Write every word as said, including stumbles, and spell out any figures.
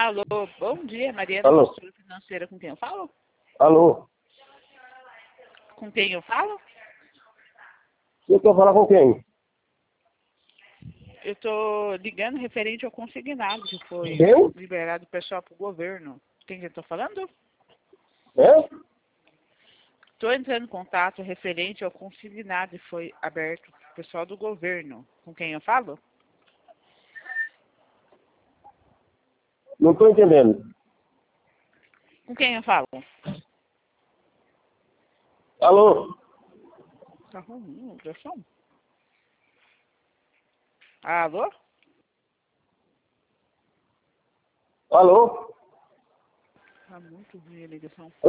Alô, bom dia, Mariana, Alô. consultora financeira, com quem eu falo? Alô? Com quem eu falo? Eu quero falar com quem? Eu tô ligando referente ao consignado que foi Quem? liberado pessoal para o governo. Quem que eu tô falando? É? Estou entrando em contato referente ao consignado que foi aberto para o pessoal do governo. Com quem eu falo? Não estou entendendo. Com quem eu falo? Alô? Tá ruim, ligação. Alô? Alô? Tá muito ruim a ligação.